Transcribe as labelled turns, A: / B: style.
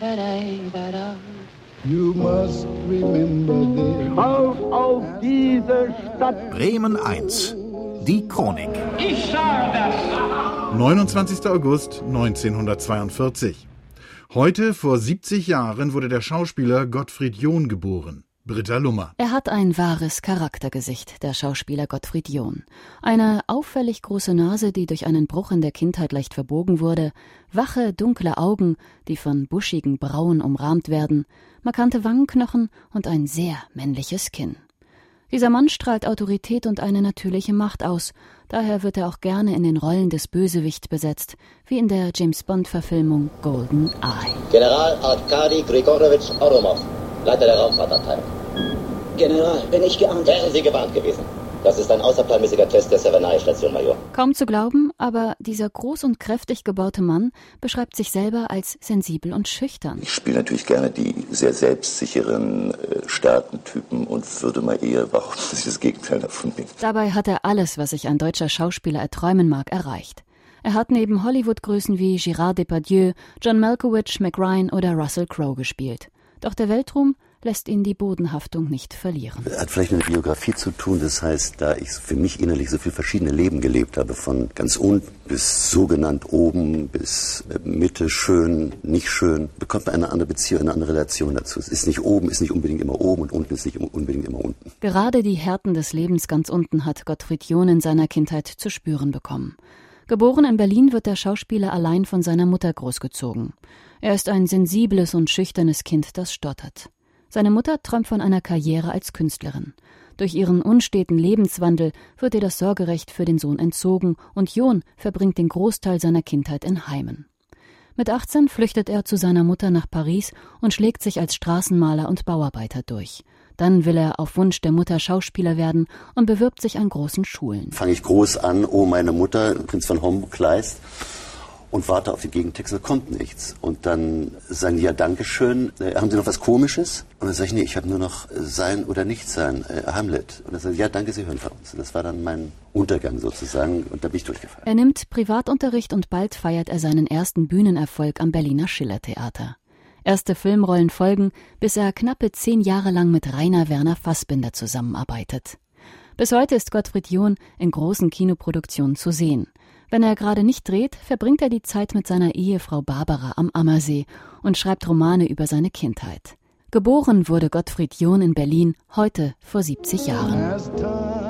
A: You must remember this.
B: Auf diese Stadt.
C: Bremen 1. Die Chronik.
B: Ich sage das.
D: 29. August 1942. Heute, vor 70 Jahren, wurde der Schauspieler Gottfried John geboren. Britta Lummer.
E: Er hat ein wahres Charaktergesicht, der Schauspieler Gottfried John. Eine auffällig große Nase, die durch einen Bruch in der Kindheit leicht verbogen wurde, wache, dunkle Augen, die von buschigen Brauen umrahmt werden, markante Wangenknochen und ein sehr männliches Kinn. Dieser Mann strahlt Autorität und eine natürliche Macht aus. Daher wird er auch gerne in den Rollen des Bösewicht besetzt, wie in der James-Bond-Verfilmung Golden Eye.
F: General Arkadi Grigorowitsch Oromov, Leiter der Raumfahrtabteilung.
G: General, bin ich geahnt?
F: Wären Sie gewarnt gewesen. Das ist ein außerplanmäßiger Test der Serenay-Station, Major.
E: Kaum zu glauben, aber dieser groß und kräftig gebaute Mann beschreibt sich selber als sensibel und schüchtern.
H: Ich spiele natürlich gerne die sehr selbstsicheren, starken Typen und würde mal eher behaupten, dass ich das Gegenteil davon bin.
E: Dabei hat er alles, was sich ein deutscher Schauspieler erträumen mag, erreicht. Er hat neben Hollywood-Größen wie Gérard Depardieu, John Malkovich, Mac Ryan oder Russell Crowe gespielt. Doch der Weltruhm lässt ihn die Bodenhaftung nicht verlieren.
H: Hat vielleicht mit der Biografie zu tun, das heißt, da ich für mich innerlich so viele verschiedene Leben gelebt habe, von ganz unten bis sogenannt oben, bis Mitte schön, nicht schön, bekommt man eine andere Beziehung, eine andere Relation dazu. Es ist nicht oben, ist nicht unbedingt immer oben und unten ist nicht unbedingt immer unten.
E: Gerade die Härten des Lebens ganz unten hat Gottfried John in seiner Kindheit zu spüren bekommen. Geboren in Berlin wird der Schauspieler allein von seiner Mutter großgezogen. Er ist ein sensibles und schüchternes Kind, das stottert. Seine Mutter träumt von einer Karriere als Künstlerin. Durch ihren unsteten Lebenswandel wird ihr das Sorgerecht für den Sohn entzogen und John verbringt den Großteil seiner Kindheit in Heimen. Mit 18 flüchtet er zu seiner Mutter nach Paris und schlägt sich als Straßenmaler und Bauarbeiter durch. Dann will er auf Wunsch der Mutter Schauspieler werden und bewirbt sich an großen Schulen.
H: Fange ich groß an, oh meine Mutter, Prinz von Homburg-Kleist, und warte auf die Gegentexte, kommt nichts. Und dann sagen die, ja, Dankeschön, haben Sie noch was Komisches? Und dann sage ich, nee, ich habe nur noch Sein oder Nichtsein, Hamlet. Und dann sagen sie, ja, danke, Sie hören von uns. Und das war dann mein Untergang sozusagen und da bin ich durchgefallen.
E: Er nimmt Privatunterricht und bald feiert er seinen ersten Bühnenerfolg am Berliner Schillertheater. Erste Filmrollen folgen, bis er knappe 10 Jahre lang mit Rainer Werner Fassbinder zusammenarbeitet. Bis heute ist Gottfried John in großen Kinoproduktionen zu sehen. Wenn er gerade nicht dreht, verbringt er die Zeit mit seiner Ehefrau Barbara am Ammersee und schreibt Romane über seine Kindheit. Geboren wurde Gottfried John in Berlin, heute vor 70 Jahren.